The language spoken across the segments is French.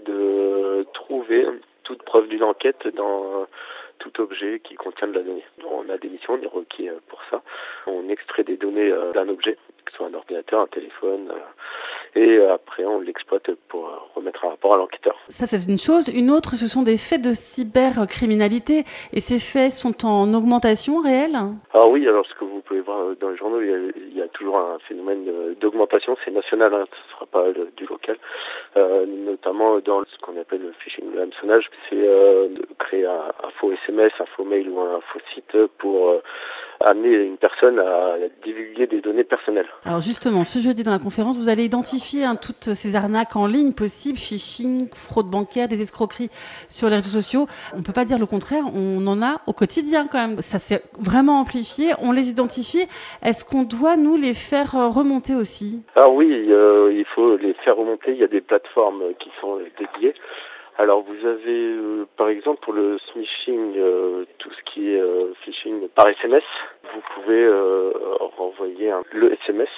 de trouver toute preuve d'une enquête dans tout objet qui contient de la donnée. On a des missions, on est requis pour ça. On extrait des données d'un objet, que ce soit un ordinateur, un téléphone, et après on l'exploite pour remettre un rapport à l'enquêteur. Ça, c'est une chose. Une autre, ce sont des faits de cybercriminalité. Et ces faits sont en augmentation réelle ? Alors oui, alors ce que vous pouvez voir dans les journaux, il y a toujours un phénomène d'augmentation, c'est national, ce ne sera pas du local, notamment dans ce qu'on appelle le phishing, le hameçonnage, c'est de créer un faux SMS, un faux mail ou un faux site pour amener une personne à divulguer des données personnelles. Alors justement, ce jeudi dans la conférence, vous allez identifier toutes ces arnaques en ligne possibles, phishing, fraude bancaire, des escroqueries sur les réseaux sociaux. On ne peut pas dire le contraire, on en a au quotidien quand même. Ça s'est vraiment amplifié, on les identifie. Est-ce qu'on doit, nous, les faire remonter aussi ? Alors oui, il faut les faire remonter. Il y a des plateformes qui sont dédiées. Alors vous avez par exemple pour le smishing, tout ce qui est phishing par SMS, vous pouvez renvoyer le SMS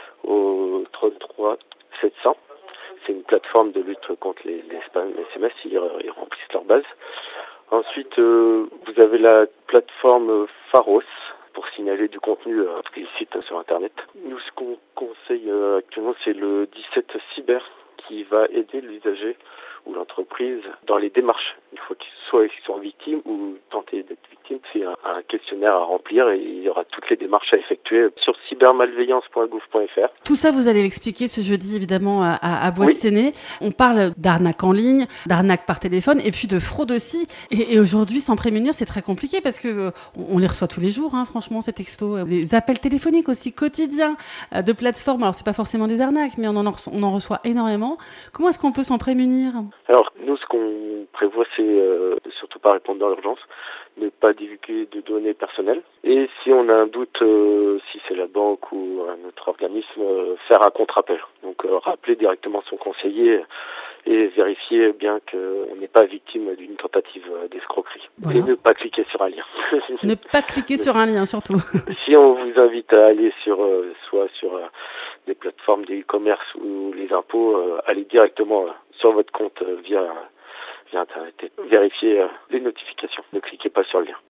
au 33 700. C'est une plateforme de lutte contre les spams SMS, ils remplissent leur base. Ensuite, vous avez la plateforme Pharos pour signaler du contenu illicite sur Internet. Nous, ce qu'on conseille actuellement, c'est le 17 Cyber qui va aider l'usager ou l'entreprise dans les démarches. Il faut qu'ils soient victimes ou tenter d'être victimes. C'est un questionnaire à remplir et il y aura toutes les démarches à effectuer sur cybermalveillance.gouv.fr. Tout ça, vous allez l'expliquer ce jeudi, évidemment, à Bois-de-Séné. On parle d'arnaque en ligne, d'arnaque par téléphone et puis de fraude aussi. Et aujourd'hui, s'en prémunir, c'est très compliqué parce que on les reçoit tous les jours, franchement, ces textos. Les appels téléphoniques aussi quotidiens de plateformes. Alors, c'est pas forcément des arnaques, mais on en reçoit énormément. Comment est-ce qu'on peut s'en prémunir ? Alors, nous, ce qu'on prévoit, c'est de surtout pas répondre dans l'urgence, ne pas divulguer de données personnelles. Et si on a un doute, si c'est la banque ou un autre organisme, faire un contre-appel. Donc, rappeler directement son conseiller et vérifier bien qu'on n'est pas victime d'une tentative d'escroquerie. Voilà. Et ne pas cliquer sur un lien. Ne pas cliquer sur un lien, surtout. Si on vous invite à aller soit sur des plateformes de e-commerce ou les impôts, allez directement sur votre compte via Internet et vérifiez les notifications. Ne cliquez pas sur le lien.